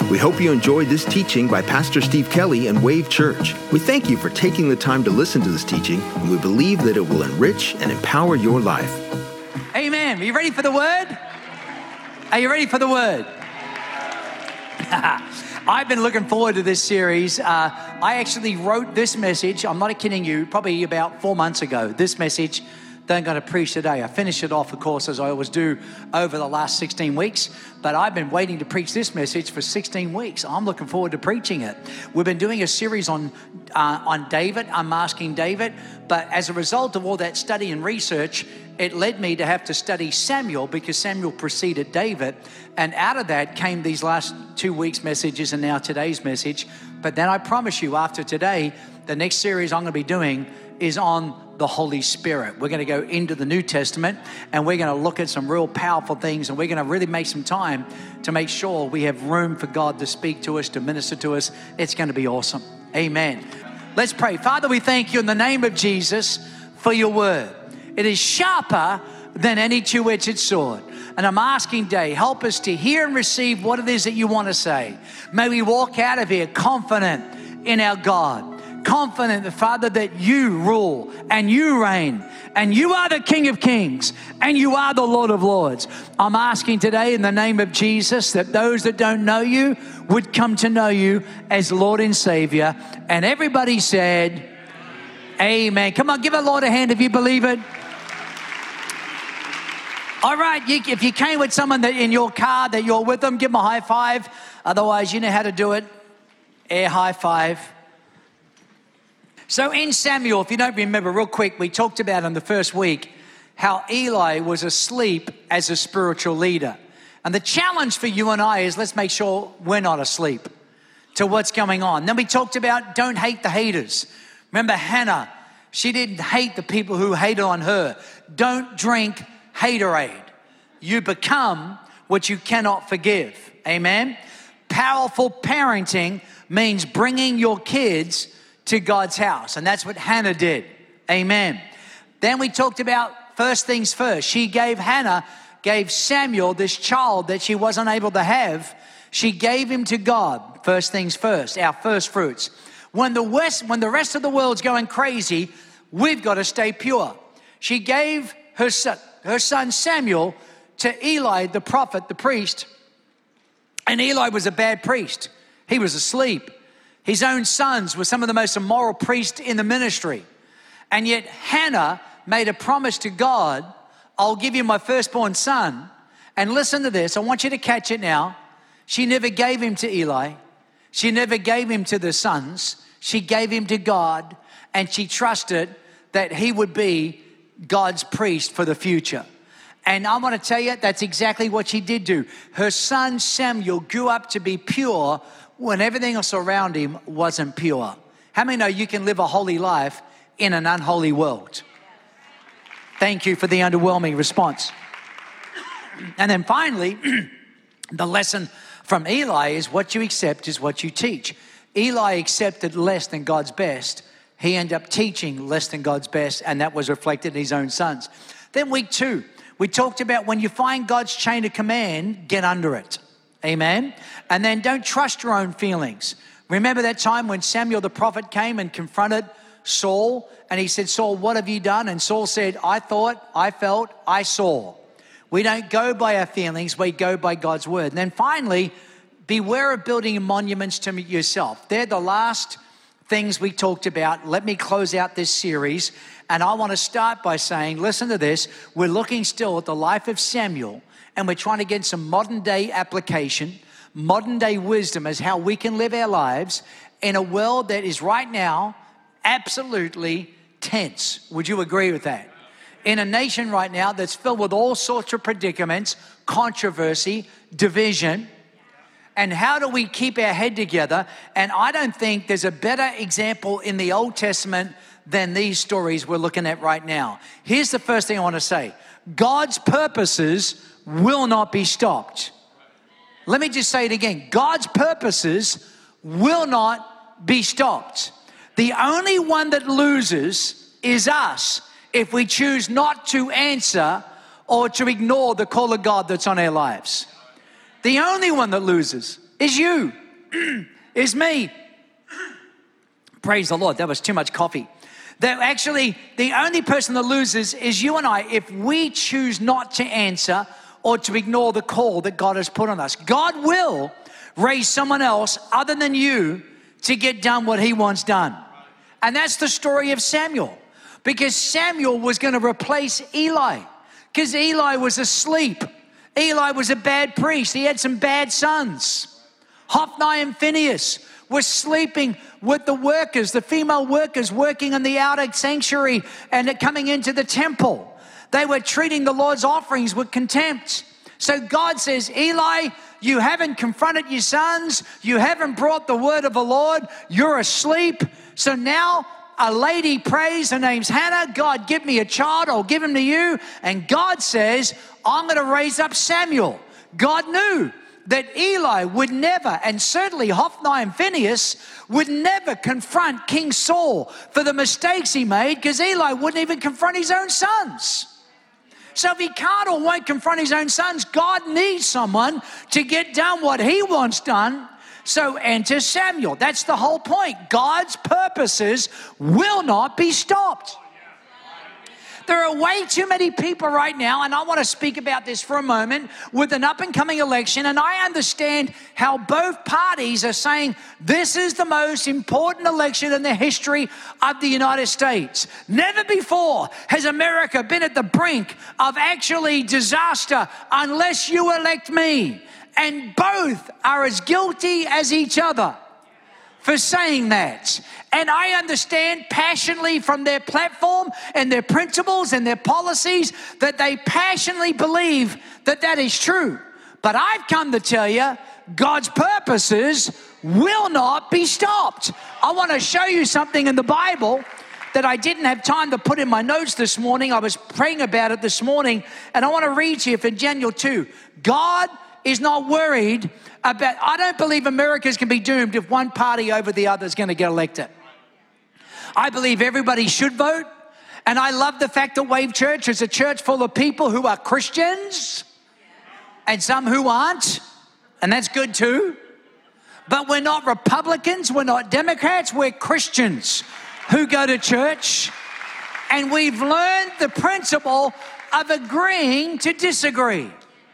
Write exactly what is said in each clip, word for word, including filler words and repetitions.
We hope you enjoyed this teaching by Pastor Steve Kelly and Wave Church. We thank you for taking the time to listen to this teaching, and we believe that it will enrich and empower your life. Amen. Are you ready for the word? Are you ready for the word? I've been looking forward to this series. Uh, I actually wrote this message, I'm not kidding you, probably about four months ago. This message that I'm going to preach today. I finished it off, of course, as I always do over the last sixteen weeks. But I've been waiting to preach this message for sixteen weeks. I'm looking forward to preaching it. We've been doing a series on uh, on David, Unmasking David. But as a result of all that study and research, it led me to have to study Samuel because Samuel preceded David. And out of that came these last two weeks' messages and now today's message. But then I promise you, after today, the next series I'm going to be doing is on the Holy Spirit. We're going to go into the New Testament and we're going to look at some real powerful things, and we're going to really make some time to make sure we have room for God to speak to us, to minister to us. It's going to be awesome. Amen. Let's pray. Father, we thank you in the name of Jesus for your word. It is sharper than any two-edged sword. And I'm asking today, help us to hear and receive what it is that you want to say. May we walk out of here confident in our God. Confident, the Father, that you rule and you reign and you are the King of Kings and you are the Lord of Lords. I'm asking today in the name of Jesus that those that don't know you would come to know you as Lord and Savior. And everybody said, amen. Come on, give the Lord a hand if you believe it. All right, you, if you came with someone that in your car that you're with them, give them a high five. Otherwise, you know how to do it. Air high five. So in Samuel, if you don't remember, real quick, we talked about in the first week how Eli was asleep as a spiritual leader. And the challenge for you and I is let's make sure we're not asleep to what's going on. Then we talked about don't hate the haters. Remember Hannah, she didn't hate the people who hated on her. Don't drink haterade. You become what you cannot forgive. Amen? Powerful parenting means bringing your kids to God's house. And that's what Hannah did. Amen. Then we talked about first things first. She gave Hannah, gave Samuel this child that she wasn't able to have. She gave him to God. First things first, our first fruits. When the West, when the rest of the world's going crazy, we've got to stay pure. She gave her son, her son Samuel to Eli, the prophet, the priest. And Eli was a bad priest. He was asleep. His own sons were some of the most immoral priests in the ministry. And yet Hannah made a promise to God, I'll give you my firstborn son. And listen to this, I want you to catch it now. She never gave him to Eli. She never gave him to the sons. She gave him to God, and she trusted that he would be God's priest for the future. And I want to tell you, that's exactly what she did do. Her son Samuel grew up to be pure when everything else around him wasn't pure. How many know you can live a holy life in an unholy world? Thank you for the underwhelming response. And then finally, the lesson from Eli is what you accept is what you teach. Eli accepted less than God's best. He ended up teaching less than God's best, and that was reflected in his own sons. Then week two, we talked about when you find God's chain of command, get under it. Amen. And then don't trust your own feelings. Remember that time when Samuel the prophet came and confronted Saul, and he said, Saul, what have you done? And Saul said, I thought, I felt, I saw. We don't go by our feelings, we go by God's word. And then finally, beware of building monuments to yourself. They're the last things we talked about. Let me close out this series. And I want to start by saying, listen to this. We're looking still at the life of Samuel, and we're trying to get some modern day application, modern day wisdom as how we can live our lives in a world that is right now absolutely tense. Would you agree with that? In a nation right now that's filled with all sorts of predicaments, controversy, division. And how do we keep our head together? And I don't think there's a better example in the Old Testament than these stories we're looking at right now. Here's the first thing I want to say. God's purposes will not be stopped. Let me just say it again. God's purposes will not be stopped. The only one that loses is us if we choose not to answer or to ignore the call of God that's on our lives. The only one that loses. is you, is me. Praise the Lord. That was too much coffee. That actually, the only person that loses is you and I if we choose not to answer or to ignore the call that God has put on us. God will raise someone else other than you to get done what he wants done. And that's the story of Samuel. Because Samuel was going to replace Eli. Because Eli was asleep. Eli was a bad priest. He had some bad sons. Hophni and Phinehas were sleeping with the workers, the female workers working in the outer sanctuary and coming into the temple. They were treating the Lord's offerings with contempt. So God says, Eli, you haven't confronted your sons. You haven't brought the word of the Lord. You're asleep. So now a lady prays. Her name's Hannah. God, give me a child. I'll give him to you. And God says, I'm going to raise up Samuel. God knew that Eli would never, and certainly Hophni and Phinehas would never confront King Saul for the mistakes he made, because Eli wouldn't even confront his own sons. So if he can't or won't confront his own sons, God needs someone to get done what he wants done. So enter Samuel. That's the whole point. God's purposes will not be stopped. There are way too many people right now, and I want to speak about this for a moment, with an up-and-coming election, and I understand how both parties are saying this is the most important election in the history of the United States. Never before has America been at the brink of actually disaster unless you elect me. And both are as guilty as each other for saying that. And I understand passionately from their platform and their principles and their policies that they passionately believe that that is true. But I've come to tell you, God's purposes will not be stopped. I want to show you something in the Bible that I didn't have time to put in my notes this morning. I was praying about it this morning, and I want to read to you from Daniel two. God is not worried about, I don't believe America's going to be doomed if one party over the other is going to get elected. I believe everybody should vote. And I love the fact that Wave Church is a church full of people who are Christians and some who aren't. And that's good too. But we're not Republicans. We're not Democrats. We're Christians who go to church. And we've learned the principle of agreeing to disagree.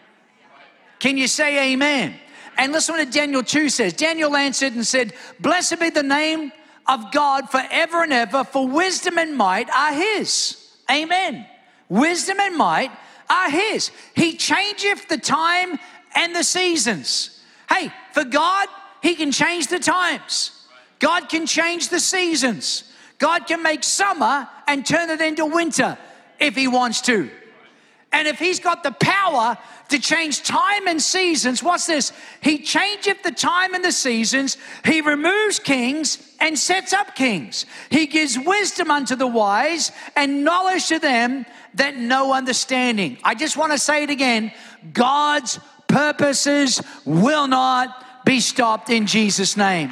Can you say amen? And listen what Daniel two says. Daniel answered and said, blessed be the name of God forever and ever, for wisdom and might are his. Amen. Wisdom and might are his. He changeth the time and the seasons. Hey, for God, he can change the times. God can change the seasons. God can make summer and turn it into winter if he wants to. And if he's got the power to change time and seasons, what's this? He changeth the time and the seasons. He removes kings and sets up kings. He gives wisdom unto the wise and knowledge to them that know understanding. I just want to say it again. God's purposes will not be stopped in Jesus' name.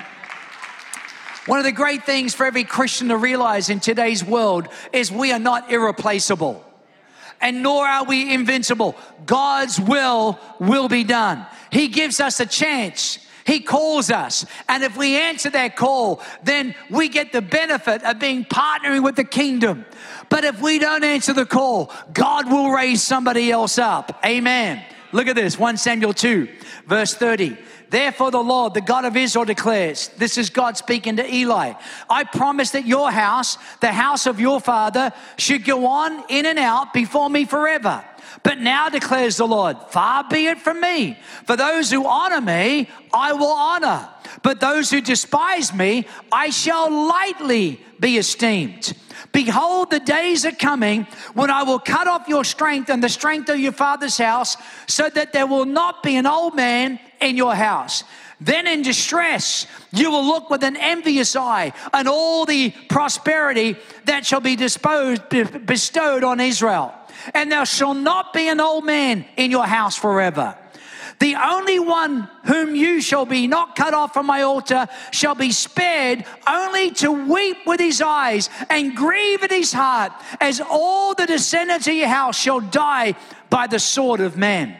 One of the great things for every Christian to realize in today's world is we are not irreplaceable. And nor are we invincible. God's will will be done. He gives us a chance. He calls us. And if we answer that call, then we get the benefit of being partnering with the kingdom. But if we don't answer the call, God will raise somebody else up. Amen. Look at this, First Samuel two, verse thirty. Therefore the Lord, the God of Israel declares, this is God speaking to Eli, I promise that your house, the house of your father, should go on in and out before me forever. But now declares the Lord, far be it from me. For those who honor me, I will honor. But those who despise me, I shall lightly be esteemed. Behold, the days are coming when I will cut off your strength and the strength of your father's house, so that there will not be an old man in your house. Then in distress, you will look with an envious eye on all the prosperity that shall be disposed, bestowed on Israel. And there shall not be an old man in your house forever. The only one whom you shall be not cut off from my altar shall be spared, only to weep with his eyes and grieve at his heart, as all the descendants of your house shall die by the sword of man.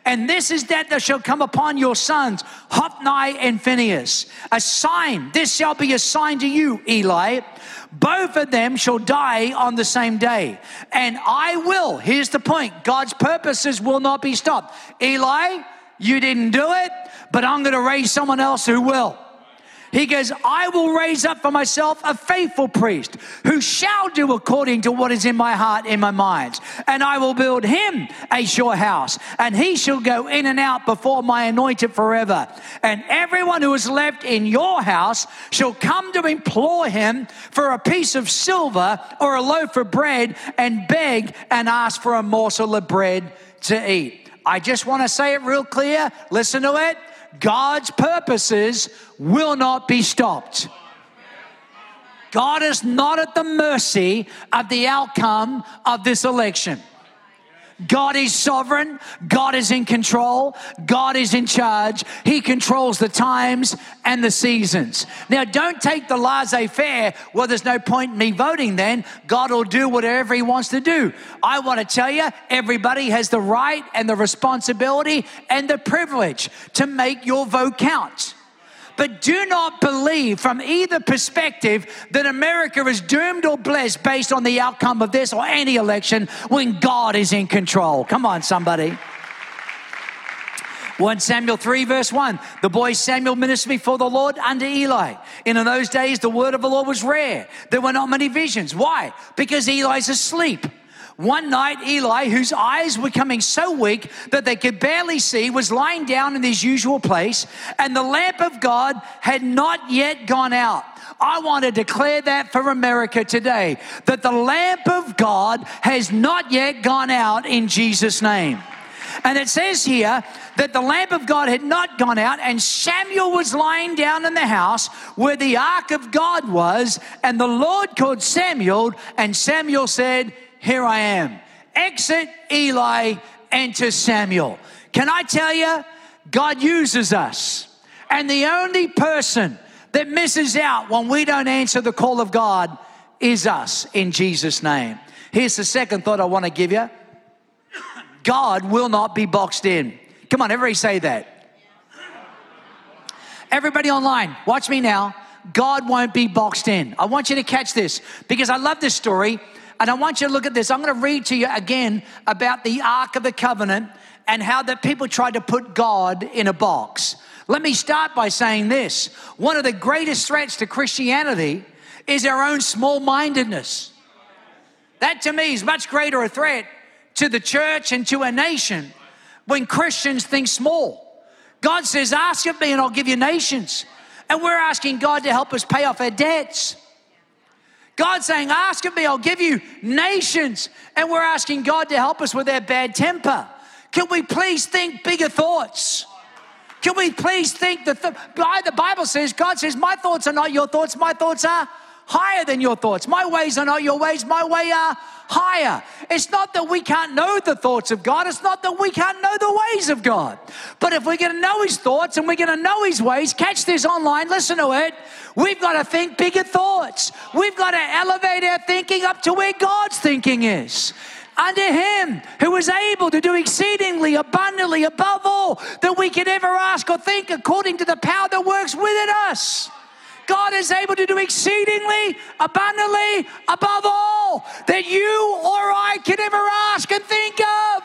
And this is that that shall come upon your sons, Hophni and Phinehas. A sign, this shall be a sign to you, Eli. Both of them shall die on the same day. And I will, here's the point, God's purposes will not be stopped. Eli, you didn't do it, but I'm going to raise someone else who will. He goes, I will raise up for myself a faithful priest who shall do according to what is in my heart, in my mind. And I will build him a sure house, and he shall go in and out before my anointed forever. And everyone who is left in your house shall come to implore him for a piece of silver or a loaf of bread and beg and ask for a morsel of bread to eat. I just want to say it real clear. Listen to it. God's purposes will not be stopped. God is not at the mercy of the outcome of this election. God is sovereign. God is in control. God is in charge. He controls the times and the seasons. Now, don't take the laissez-faire, well, there's no point in me voting then. God will do whatever he wants to do. I want to tell you, everybody has the right and the responsibility and the privilege to make your vote count. But do not believe from either perspective that America is doomed or blessed based on the outcome of this or any election when God is in control. Come on, somebody. First Samuel three verse one, the boy Samuel ministered before the Lord under Eli. And in those days, the word of the Lord was rare. There were not many visions. Why? Because Eli's asleep. One night, Eli, whose eyes were becoming so weak that they could barely see, was lying down in his usual place, and the lamp of God had not yet gone out. I want to declare that for America today, that the lamp of God has not yet gone out in Jesus' name. And it says here that the lamp of God had not gone out, and Samuel was lying down in the house where the ark of God was, and the Lord called Samuel, and Samuel said, here I am. Exit Eli, enter Samuel. Can I tell you, God uses us. And the only person that misses out when we don't answer the call of God is us, in Jesus' name. Here's the second thought I want to give you. God will not be boxed in. Come on, everybody say that. Everybody online, watch me now. God won't be boxed in. I want you to catch this because I love this story. And I want you to look at this. I'm going to read to you again about the Ark of the Covenant and how that people tried to put God in a box. Let me start by saying this. One of the greatest threats to Christianity is our own small-mindedness. That to me is much greater a threat to the church and to a nation when Christians think small. God says, ask of me and I'll give you nations. And we're asking God to help us pay off our debts. God's saying, ask of me, I'll give you nations. And we're asking God to help us with our bad temper. Can we please think bigger thoughts? Can we please think, the, th- the Bible says, God says, my thoughts are not your thoughts. My thoughts are higher than your thoughts. My ways are not your ways. My way are higher. It's not that we can't know the thoughts of God. It's not that we can't know the ways of God. But if we're going to know his thoughts and we're going to know his ways, catch this online, listen to it. We've got to think bigger thoughts. We've got to elevate our thinking up to where God's thinking is. Under him who is able to do exceedingly abundantly above all that we could ever ask or think according to the power that works within us. God is able to do exceedingly abundantly above all that you or I could ever ask and think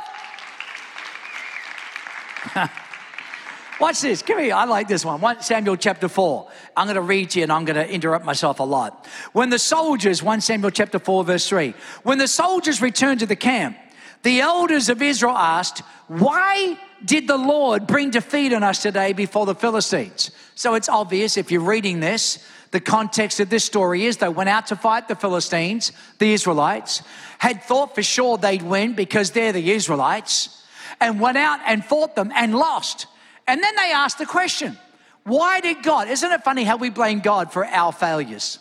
of. Watch this. Give me, I like this one. First Samuel chapter four. I'm going to read to you and I'm going to interrupt myself a lot. When the soldiers, First Samuel chapter four verse three. When the soldiers returned to the camp, the elders of Israel asked, why did the Lord bring defeat on us today before the Philistines? So it's obvious if you're reading this, the context of this story is they went out to fight the Philistines, the Israelites, had thought for sure they'd win because they're the Israelites, and went out and fought them and lost. And then they asked the question, why did God? Isn't it funny how we blame God for our failures?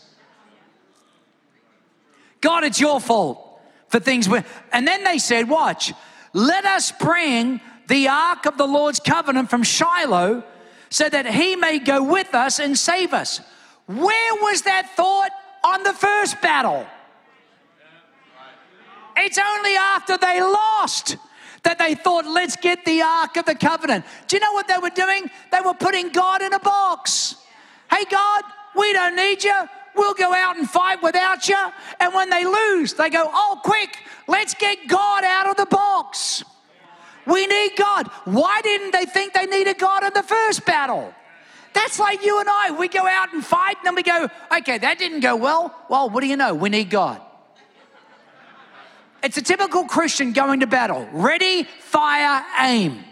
God, it's your fault for things. We, and then they said, watch, let us bring the ark of the Lord's covenant from Shiloh so that he may go with us and save us. Where was that thought on the first battle? It's only after they lost That they thought, let's get the Ark of the Covenant. Do you know what they were doing? They were putting God in a box. Hey, God, we don't need you. We'll go out and fight without you. And when they lose, they go, oh, quick, let's get God out of the box. We need God. Why didn't they think they needed God in the first battle? That's like you and I. We go out and fight, and then we go, okay, that didn't go well. Well, what do you know? We need God. It's a typical Christian going to battle. Ready, fire, aim.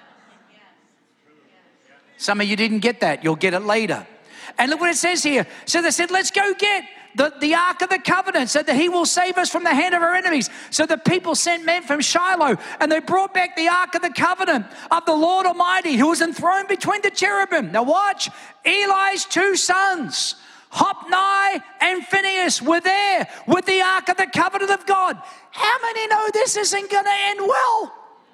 Some of you didn't get that. You'll get it later. And look what it says here. So they said, let's go get the, the Ark of the Covenant so that he will save us from the hand of our enemies. So the people sent men from Shiloh, and they brought back the Ark of the Covenant of the Lord Almighty, who was enthroned between the cherubim. Now watch, Eli's two sons, Hophni and Phinehas, were there with the Ark of the Covenant of God. How many know this isn't going to end well?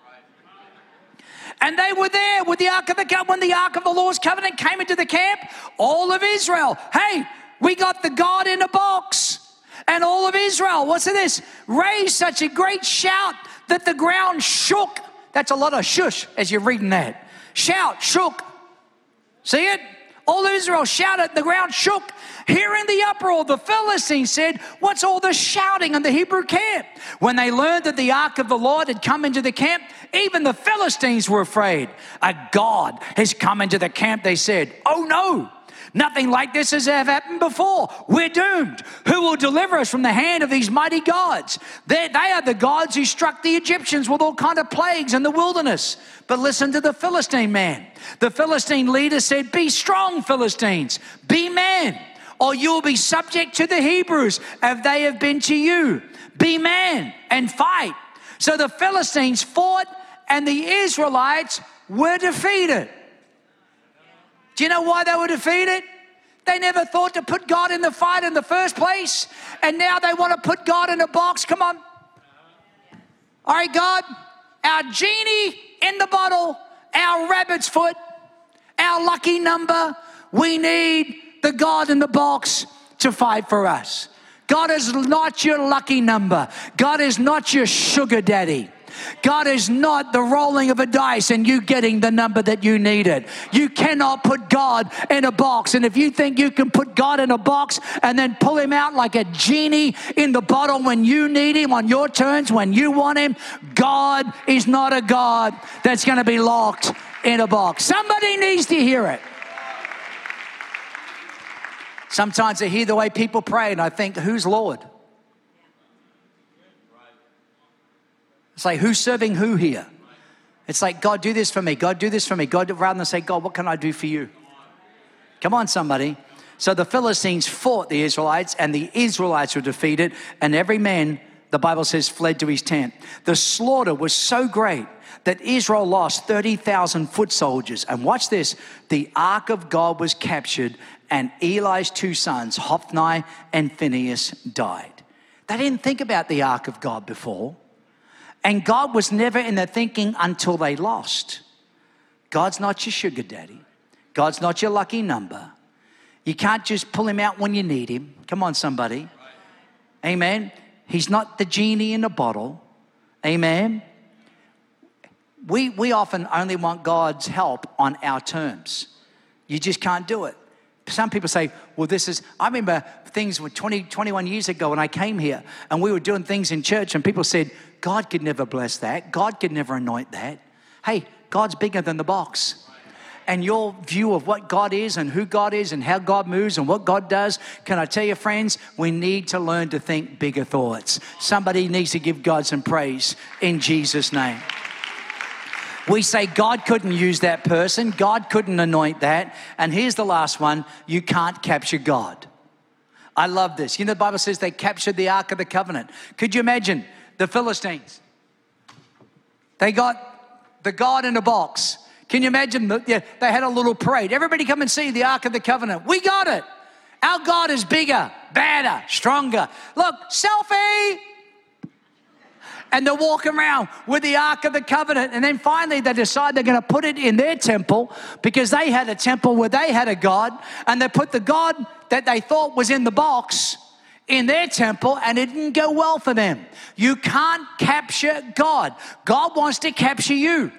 And they were there with the Ark of the Covenant. When the Ark of the Lord's Covenant came into the camp, all of Israel, hey, we got the God in a box. And all of Israel, what's this? Raised such a great shout that the ground shook. That's a lot of shush as you're reading that. Shout, shook. See it? All of Israel shouted, the ground shook. Hearing the uproar, the Philistines said, what's all the shouting in the Hebrew camp? When they learned that the ark of the Lord had come into the camp, even the Philistines were afraid. A God has come into the camp, they said. Oh no, nothing like this has ever happened before. We're doomed. Who will deliver us from the hand of these mighty gods? They, they are the gods who struck the Egyptians with all kind of plagues in the wilderness. But listen to the Philistine man. The Philistine leader said, be strong, Philistines. Be men, or you'll be subject to the Hebrews as they have been to you. Be man and fight. So the Philistines fought and the Israelites were defeated. Do you know why they were defeated? They never thought to put God in the fight in the first place. And now they want to put God in a box. Come on. All right, God, our genie in the bottle, our rabbit's foot, our lucky number. We need the God in the box to fight for us. God is not your lucky number. God is not your sugar daddy. God is not the rolling of a dice and you getting the number that you needed. You cannot put God in a box. And if you think you can put God in a box and then pull him out like a genie in the bottle when you need him on your terms, when you want him, God is not a God that's going to be locked in a box. Somebody needs to hear it. Sometimes I hear the way people pray and I think, who's Lord? It's like, who's serving who here? It's like, God, do this for me. God, do this for me. God, rather than say, God, what can I do for you? Come on, somebody. So the Philistines fought the Israelites and the Israelites were defeated and every man, the Bible says, fled to his tent. The slaughter was so great that Israel lost thirty thousand foot soldiers. And watch this, the ark of God was captured and Eli's two sons, Hophni and Phinehas, died. They didn't think about the ark of God before. And God was never in their thinking until they lost. God's not your sugar daddy. God's not your lucky number. You can't just pull him out when you need him. Come on, somebody. Amen. He's not the genie in a bottle. Amen. We, we often only want God's help on our terms. You just can't do it. Some people say, well, this is, I remember things were twenty, twenty-one years ago when I came here and we were doing things in church and people said, God could never bless that. God could never anoint that. Hey, God's bigger than the box. And your view of what God is and who God is and how God moves and what God does, can I tell you, friends, we need to learn to think bigger thoughts. Somebody needs to give God some praise in Jesus' name. We say God couldn't use that person. God couldn't anoint that. And here's the last one. You can't capture God. I love this. You know, the Bible says they captured the Ark of the Covenant. Could you imagine the Philistines? They got the God in a box. Can you imagine? The, yeah, they had a little parade. Everybody come and see the Ark of the Covenant. We got it. Our God is bigger, badder, stronger. Look, selfie. And they're walking around with the Ark of the Covenant. And then finally they decide they're going to put it in their temple because they had a temple where they had a God. And they put the God that they thought was in the box in their temple and it didn't go well for them. You can't capture God. God wants to capture you.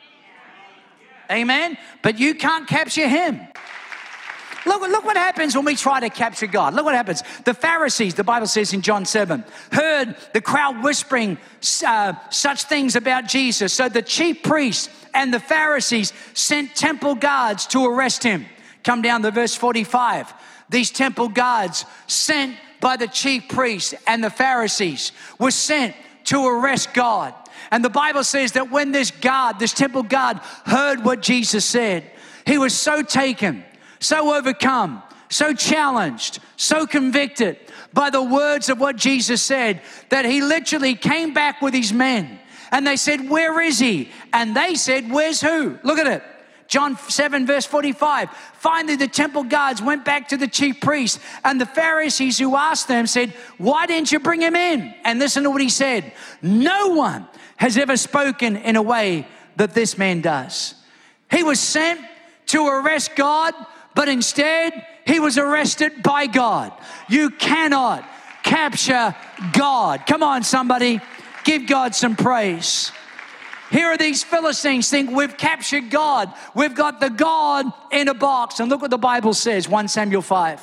Amen? But you can't capture him. Look, look what happens when we try to capture God. Look what happens. The Pharisees, the Bible says in John seven, heard the crowd whispering uh, such things about Jesus. So the chief priests and the Pharisees sent temple guards to arrest him. Come down to verse forty-five. These temple guards sent by the chief priests and the Pharisees were sent to arrest God. And the Bible says that when this guard, this temple guard, heard what Jesus said, he was so taken, so overcome, so challenged, so convicted by the words of what Jesus said that he literally came back with his men and they said, where is he? And they said, where's who? Look at it. John seven verse forty-five. Finally, the temple guards went back to the chief priests and the Pharisees who asked them said, why didn't you bring him in? And listen to what he said. No one has ever spoken in a way that this man does. He was sent to arrest God, but instead, he was arrested by God. You cannot capture God. Come on, somebody. Give God some praise. Here are these Philistines think we've captured God. We've got the God in a box. And look what the Bible says, First Samuel five.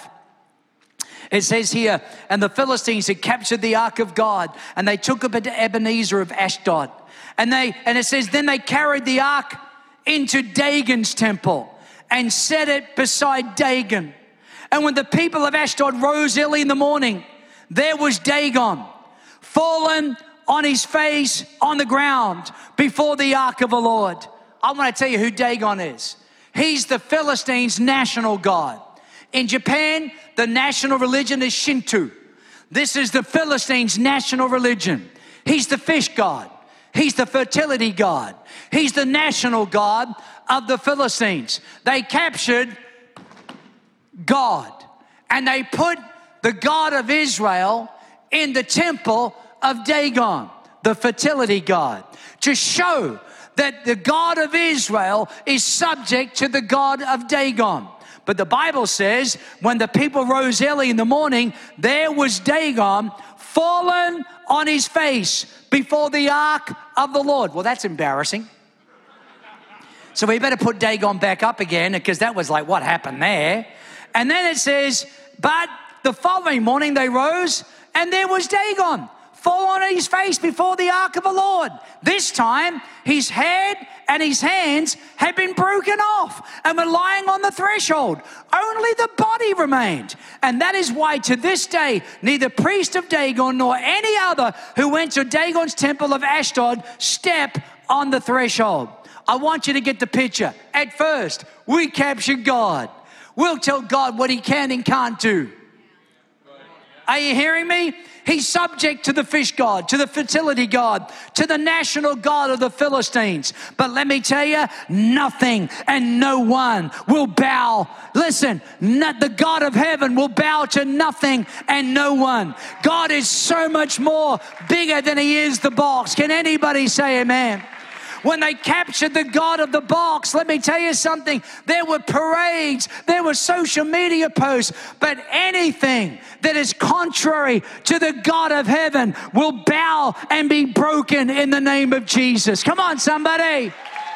It says here, and the Philistines had captured the ark of God, and they took it to Ebenezer of Ashdod. And they and it says, then they carried the ark into Dagon's temple and set it beside Dagon. And when the people of Ashdod rose early in the morning, there was Dagon, fallen on his face on the ground before the ark of the Lord. I want to tell you who Dagon is. He's the Philistines' national god. In Japan, the national religion is Shinto. This is the Philistines' national religion. He's the fish god. He's the fertility god. He's the national god of the Philistines. They captured God and they put the God of Israel in the temple of Dagon, the fertility god, to show that the God of Israel is subject to the God of Dagon. But the Bible says when the people rose early in the morning, there was Dagon fallen on his face before the ark of the Lord. Well, that's embarrassing. So we better put Dagon back up again because that was like what happened there. And then it says, but the following morning they rose and there was Dagon fall on his face before the ark of the Lord. This time, his head and his hands had been broken off and were lying on the threshold. Only the body remained. And that is why to this day, neither priest of Dagon nor any other who went to Dagon's temple of Ashdod step on the threshold. I want you to get the picture. At first, we captured God. We'll tell God what he can and can't do. Are you hearing me? He's subject to the fish god, to the fertility god, to the national god of the Philistines. But let me tell you, nothing and no one will bow. Listen, not the God of heaven will bow to nothing and no one. God is so much more bigger than he is the box. Can anybody say amen? When they captured the God of the box, let me tell you something. There were parades, there were social media posts, but anything that is contrary to the God of heaven will bow and be broken in the name of Jesus. Come on, somebody.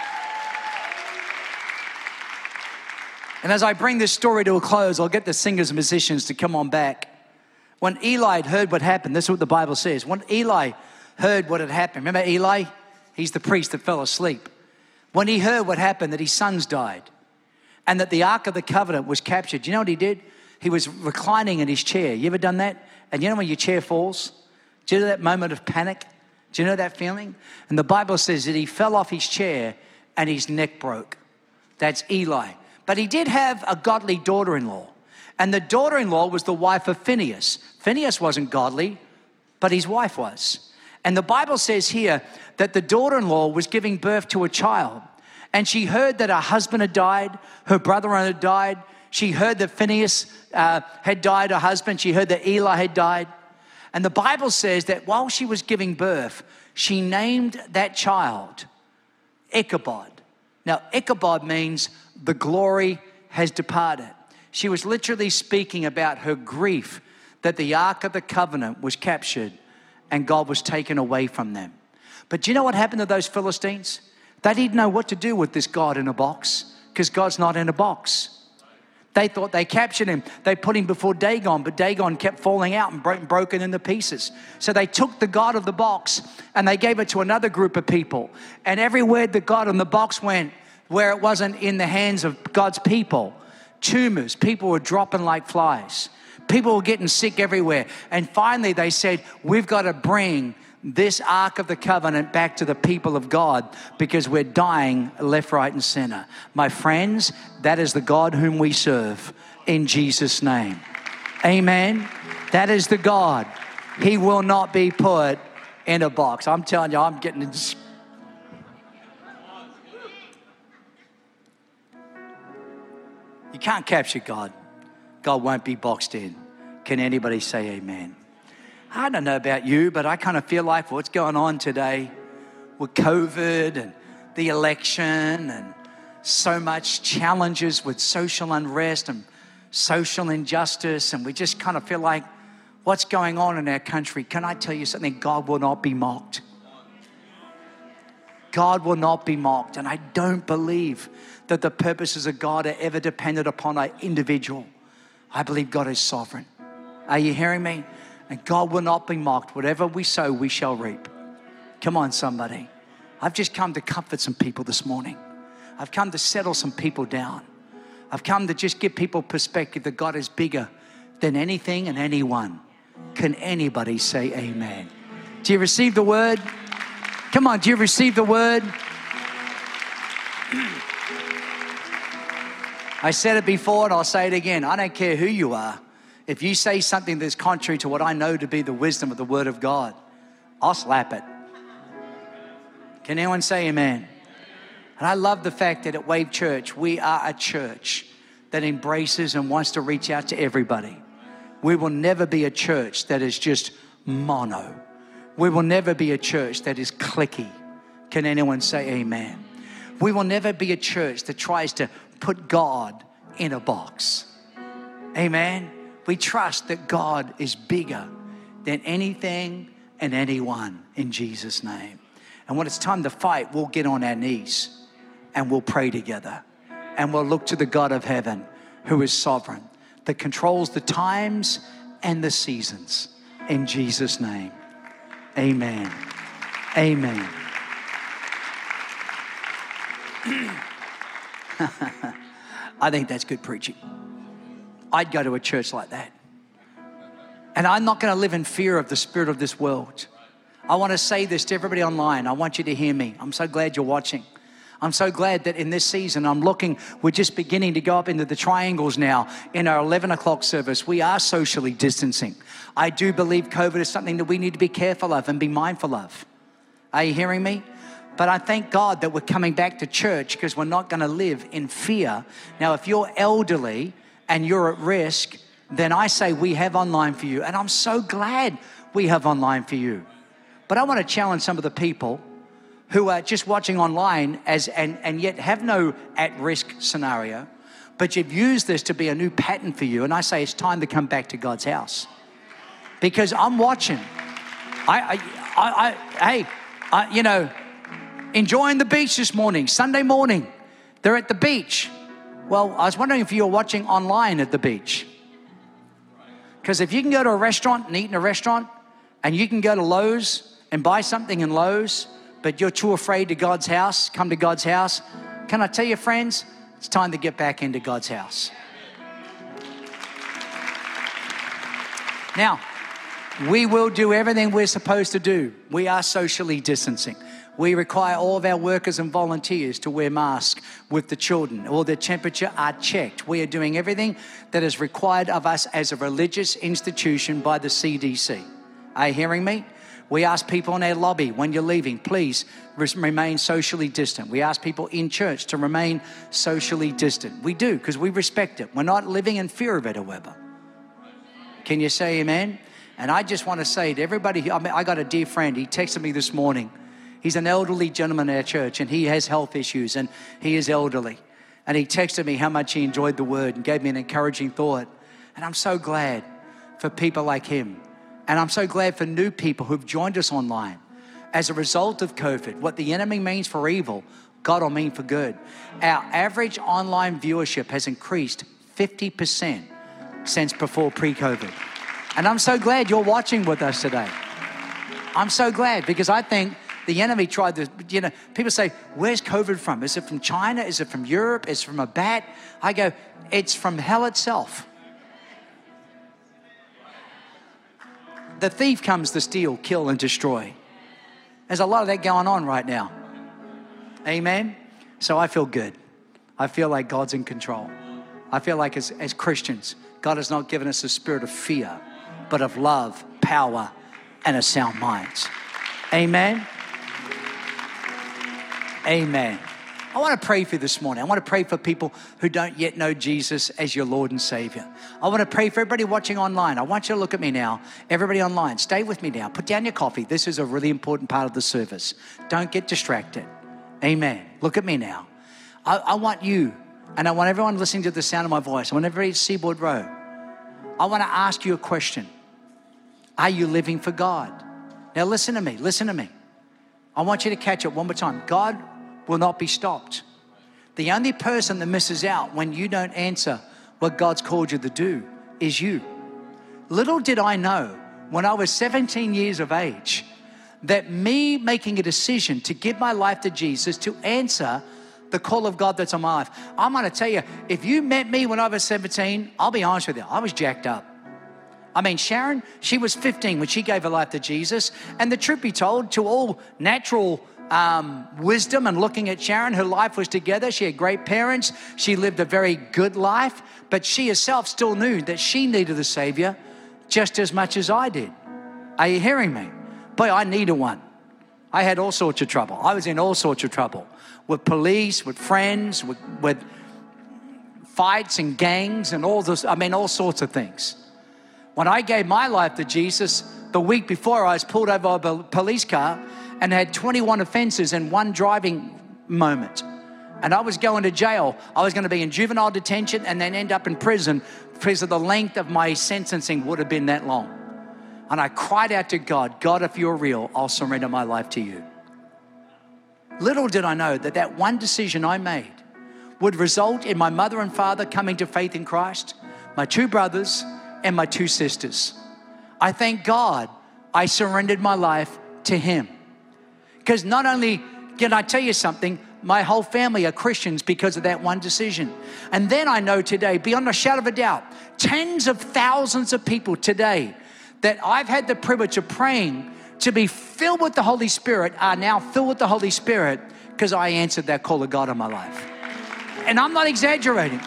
And as I bring this story to a close, I'll get the singers and musicians to come on back. When Eli had heard what happened, this is what the Bible says. When Eli heard what had happened, remember Eli? He's the priest that fell asleep. When he heard what happened, that his sons died and that the Ark of the Covenant was captured, do you know what he did? He was reclining in his chair. You ever done that? And you know when your chair falls? Do you know that moment of panic? Do you know that feeling? And the Bible says that he fell off his chair and his neck broke. That's Eli. But he did have a godly daughter-in-law. And the daughter-in-law was the wife of Phinehas. Phinehas wasn't godly, but his wife was. And the Bible says here that the daughter-in-law was giving birth to a child. And she heard that her husband had died, her brother had died. She heard that Phinehas uh, had died, her husband. She heard that Eli had died. And the Bible says that while she was giving birth, she named that child Ichabod. Now, Ichabod means the glory has departed. She was literally speaking about her grief that the Ark of the Covenant was captured and God was taken away from them. But do you know what happened to those Philistines? They didn't know what to do with this God in a box, because God's not in a box. They thought they captured him. They put him before Dagon, but Dagon kept falling out and bro- broken into pieces. So they took the God of the box and they gave it to another group of people. And everywhere the God in the box went, where it wasn't in the hands of God's people, tumors, people were dropping like flies. People were getting sick everywhere. And finally they said, we've got to bring this Ark of the Covenant back to the people of God, because we're dying left, right, and center. My friends, that is the God whom we serve, in Jesus' name. Amen. That is the God. He will not be put in a box. I'm telling you, I'm getting... You can't capture God. God won't be boxed in. Can anybody say amen? I don't know about you, but I kind of feel like what's going on today with COVID and the election and so much challenges with social unrest and social injustice, and we just kind of feel like what's going on in our country. Can I tell you something? God will not be mocked. God will not be mocked. And I don't believe that the purposes of God are ever dependent upon an individual. I believe God is sovereign. Are you hearing me? And God will not be mocked. Whatever we sow, we shall reap. Come on, somebody. I've just come to comfort some people this morning. I've come to settle some people down. I've come to just give people perspective that God is bigger than anything and anyone. Can anybody say amen? Do you receive the word? Come on, do you receive the word? I said it before and I'll say it again. I don't care who you are. If you say something that's contrary to what I know to be the wisdom of the word of God, I'll slap it. Can anyone say amen? And I love the fact that at Wave Church, we are a church that embraces and wants to reach out to everybody. We will never be a church that is just mono. We will never be a church that is cliquey. Can anyone say amen? We will never be a church that tries to put God in a box. Amen. We trust that God is bigger than anything and anyone, in Jesus' name. And when it's time to fight, we'll get on our knees and we'll pray together. And we'll look to the God of heaven, who is sovereign, that controls the times and the seasons, in Jesus' name. Amen. Amen. I think that's good preaching. I'd go to a church like that. And I'm not going to live in fear of the spirit of this world. I want to say this to everybody online. I want you to hear me. I'm so glad you're watching. I'm so glad that in this season, I'm looking, we're just beginning to go up into the triangles now in our eleven o'clock service. We are socially distancing. I do believe COVID is something that we need to be careful of and be mindful of. Are you hearing me? But I thank God that we're coming back to church, because we're not going to live in fear. Now, if you're elderly and you're at risk, then I say we have online for you. And I'm so glad we have online for you. But I want to challenge some of the people who are just watching online as and, and yet have no at-risk scenario, but you've used this to be a new pattern for you. And I say it's time to come back to God's house. Because I'm watching. I, I, I, I hey, I, you know, enjoying the beach this morning, Sunday morning. They're at the beach. Well, I was wondering if you were watching online at the beach. Because if you can go to a restaurant and eat in a restaurant, and you can go to Lowe's and buy something in Lowe's, but you're too afraid to God's house, come to God's house, can I tell you, friends, it's time to get back into God's house. Now, we will do everything we're supposed to do. We are socially distancing. We require all of our workers and volunteers to wear masks with the children. All their temperature are checked. We are doing everything that is required of us as a religious institution by the C D C. Are you hearing me? We ask people in our lobby, when you're leaving, please remain socially distant. We ask people in church to remain socially distant. We do, because we respect it. We're not living in fear of it, however. Can you say amen? And I just want to say to everybody, I mean, I got a dear friend. He texted me this morning. He's an elderly gentleman in our church, and he has health issues, and he is elderly. And he texted me how much he enjoyed the word and gave me an encouraging thought. And I'm so glad for people like him. And I'm so glad for new people who've joined us online. As a result of COVID, what the enemy means for evil, God will mean for good. Our average online viewership has increased fifty percent since before pre-COVID. And I'm so glad you're watching with us today. I'm so glad, because I think the enemy tried to, you know, people say, where's COVID from? Is it from China? Is it from Europe? Is it from a bat? I go, it's from hell itself. The thief comes to steal, kill, and destroy. There's a lot of that going on right now. Amen? So I feel good. I feel like God's in control. I feel like as, as Christians, God has not given us a spirit of fear, but of love, power, and a sound mind. Amen? Amen. I want to pray for you this morning. I want to pray for people who don't yet know Jesus as your Lord and Savior. I want to pray for everybody watching online. I want you to look at me now. Everybody online, stay with me now. Put down your coffee. This is a really important part of the service. Don't get distracted. Amen. Look at me now. I, I want you, and I want everyone listening to the sound of my voice. I want everybody at Seaboard Row. I want to ask you a question. Are you living for God? Now listen to me. Listen to me. I want you to catch it one more time. God will not be stopped. The only person that misses out when you don't answer what God's called you to do is you. Little did I know when I was seventeen years of age that me making a decision to give my life to Jesus, to answer the call of God that's on my life. I'm going to tell you, if you met me when I was seventeen, I'll be honest with you, I was jacked up. I mean, Sharon, she was fifteen when she gave her life to Jesus. And the truth be told, to all natural um, wisdom and looking at Sharon, her life was together. She had great parents. She lived a very good life. But she herself still knew that she needed a Savior just as much as I did. Are you hearing me? Boy, I needed one. I had all sorts of trouble. I was in all sorts of trouble with police, with friends, with, with fights and gangs and all this. I mean, all sorts of things. When I gave my life to Jesus, the week before I was pulled over by a police car and had twenty-one offenses in one driving moment. And I was going to jail. I was going to be in juvenile detention and then end up in prison because of the length of my sentencing would have been that long. And I cried out to God, God, if you're real, I'll surrender my life to you. Little did I know that that one decision I made would result in my mother and father coming to faith in Christ, my two brothers, and my two sisters. I thank God I surrendered my life to Him. Because not only, can I tell you something, my whole family are Christians because of that one decision. And then I know today, beyond a shadow of a doubt, tens of thousands of people today that I've had the privilege of praying to be filled with the Holy Spirit are now filled with the Holy Spirit because I answered that call of God in my life. And I'm not exaggerating.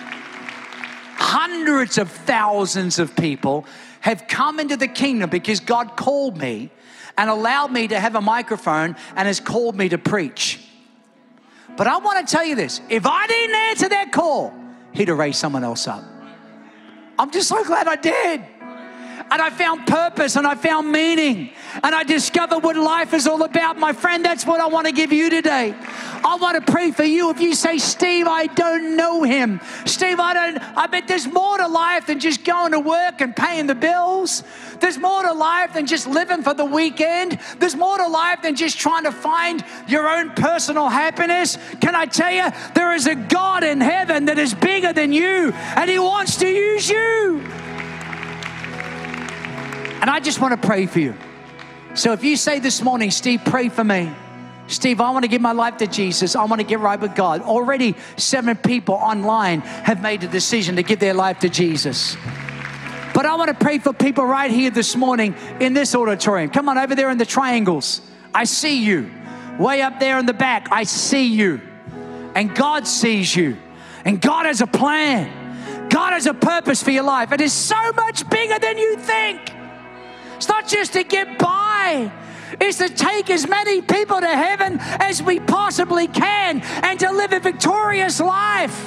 Hundreds of thousands of people have come into the kingdom because God called me and allowed me to have a microphone and has called me to preach. But I want to tell you this. If I didn't answer that call, He'd have raised someone else up. I'm just so glad I did. And I found purpose and I found meaning and I discovered what life is all about. My friend, that's what I want to give you today. I want to pray for you. If you say, Steve, I don't know Him. Steve, I don't, I bet there's more to life than just going to work and paying the bills. There's more to life than just living for the weekend. There's more to life than just trying to find your own personal happiness. Can I tell you, there is a God in heaven that is bigger than you and He wants to use you. And I just want to pray for you. So if you say this morning, Steve, pray for me. Steve, I want to give my life to Jesus. I want to get right with God. Already seven people online have made a decision to give their life to Jesus. But I want to pray for people right here this morning in this auditorium. Come on, over there in the triangles. I see you. Way up there in the back, I see you. And God sees you. And God has a plan. God has a purpose for your life. It is so much bigger than you think. It's not just to get by. It's to take as many people to heaven as we possibly can and to live a victorious life.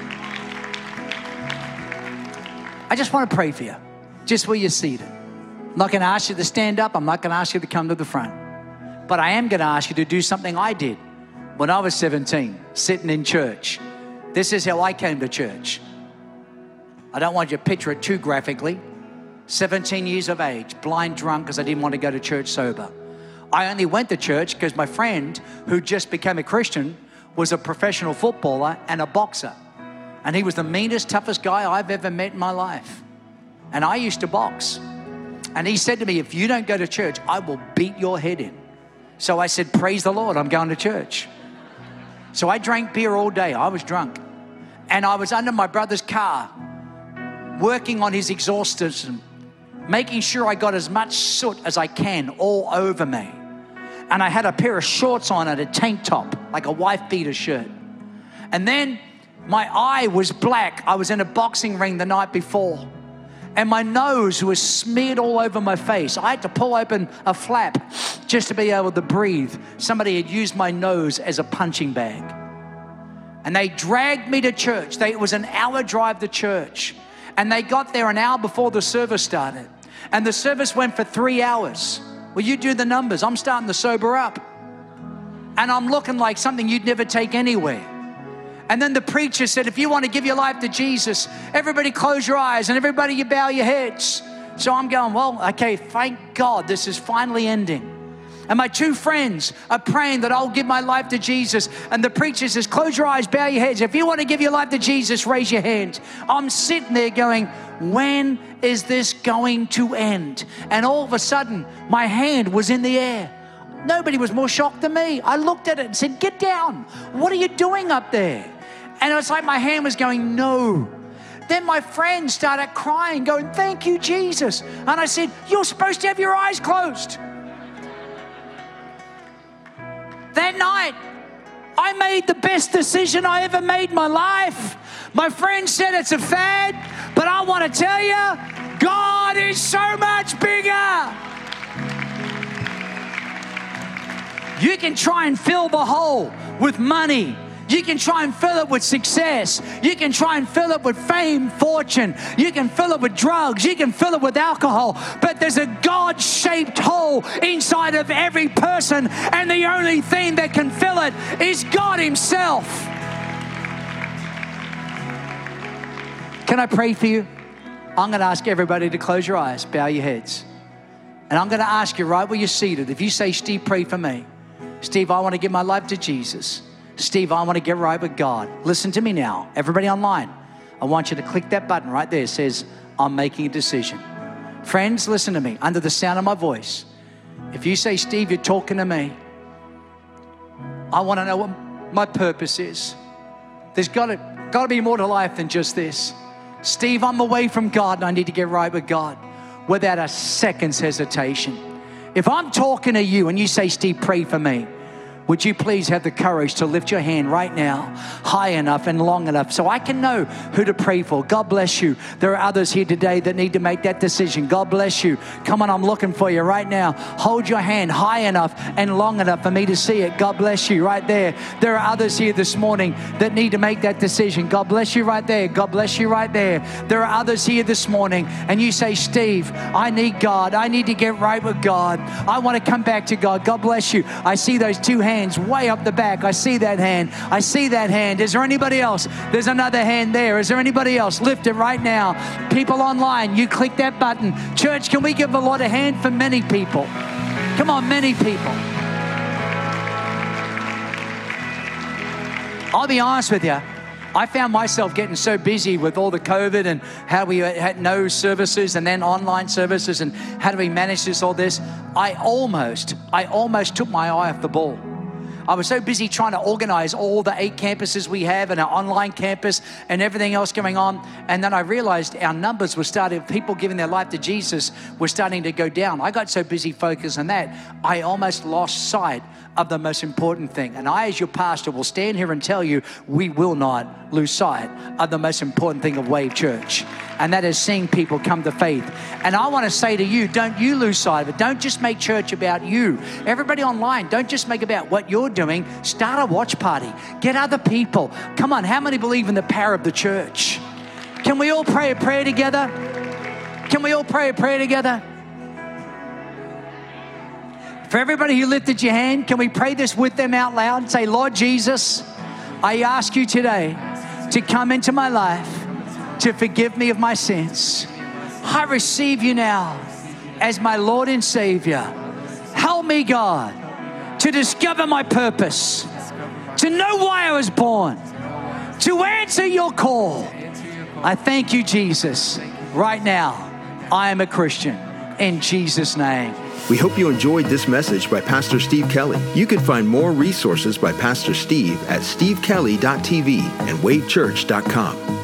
I just want to pray for you, just where you're seated. I'm not going to ask you to stand up. I'm not going to ask you to come to the front. But I am going to ask you to do something I did when I was seventeen, sitting in church. This is how I came to church. I don't want you to picture it too graphically. seventeen years of age, blind drunk because I didn't want to go to church sober. I only went to church because my friend who just became a Christian was a professional footballer and a boxer. And he was the meanest, toughest guy I've ever met in my life. And I used to box. And he said to me, if you don't go to church, I will beat your head in. So I said, praise the Lord, I'm going to church. So I drank beer all day. I was drunk. And I was under my brother's car, working on his exhaust system, making sure I got as much soot as I can all over me. And I had a pair of shorts on and a tank top, like a wife beater shirt. And then my eye was black. I was in a boxing ring the night before. And my nose was smeared all over my face. I had to pull open a flap just to be able to breathe. Somebody had used my nose as a punching bag. And they dragged me to church. They, it was an hour drive to church. And they got there an hour before the service started. And the service went for three hours. Well, you do the numbers. I'm starting to sober up. And I'm looking like something you'd never take anywhere. And then the preacher said, if you want to give your life to Jesus, everybody close your eyes and everybody you bow your heads. So I'm going, well, okay, thank God this is finally ending. And my two friends are praying that I'll give my life to Jesus. And the preacher says, close your eyes, bow your heads. If you want to give your life to Jesus, raise your hand. I'm sitting there going, when is this going to end? And all of a sudden, my hand was in the air. Nobody was more shocked than me. I looked at it and said, get down. What are you doing up there? And it was like my hand was going, no. Then my friend started crying, going, thank you, Jesus. And I said, you're supposed to have your eyes closed. That night, I made the best decision I ever made in my life. My friend said it's a fad, but I want to tell you, God is so much bigger. You can try and fill the hole with money. You can try and fill it with success. You can try and fill it with fame, fortune. You can fill it with drugs. You can fill it with alcohol. But there's a God-shaped hole inside of every person, and the only thing that can fill it is God Himself. Can I pray for you? I'm going to ask everybody to close your eyes, bow your heads. And I'm going to ask you right where you're seated. If you say, Steve, pray for me. Steve, I want to give my life to Jesus. Steve, I want to get right with God. Listen to me now. Everybody online, I want you to click that button right there. It says, I'm making a decision. Friends, listen to me. Under the sound of my voice, if you say, Steve, you're talking to me, I want to know what my purpose is. There's got to, got to be more to life than just this. Steve, I'm away from God and I need to get right with God without a second's hesitation. If I'm talking to you and you say, Steve, pray for me, would you please have the courage to lift your hand right now, high enough and long enough so I can know who to pray for? God bless you. There are others here today that need to make that decision. God bless you. Come on, I'm looking for you right now. Hold your hand high enough and long enough for me to see it. God bless you right there. There are others here this morning that need to make that decision. God bless you right there. God bless you right there. There are others here this morning and you say, Steve, I need God. I need to get right with God. I want to come back to God. God bless you. I see those two hands way up the back. I see that hand. I see that hand. Is there anybody else? There's another hand there. Is there anybody else? Lift it right now. People online, you click that button. Church, can we give the Lord a hand for many people? Come on, many people. I'll be honest with you. I found myself getting so busy with all the COVID and how we had no services and then online services and how do we manage this, all this. I almost, I almost took my eye off the ball. I was so busy trying to organize all the eight campuses we have and our online campus and everything else going on. And then I realized our numbers were starting, people giving their life to Jesus were starting to go down. I got so busy focused on that, I almost lost sight of the most important thing. And I, as your pastor, will stand here and tell you, we will not lose sight of the most important thing of Wave Church. And that is seeing people come to faith. And I want to say to you, don't you lose sight of it. Don't just make church about you. Everybody online, don't just make about what you're doing. Start a watch party. Get other people. Come on, how many believe in the power of the church? Can we all pray a prayer together? Can we all pray a prayer together? For everybody who lifted your hand, can we pray this with them out loud? Say, Lord Jesus, I ask you today to come into my life, to forgive me of my sins. I receive you now as my Lord and Savior. Help me, God, to discover my purpose, to know why I was born, to answer your call. I thank you, Jesus. Right now, I am a Christian. In Jesus' name. We hope you enjoyed this message by Pastor Steve Kelly. You can find more resources by Pastor Steve at steve kelly dot t v and wave church dot com.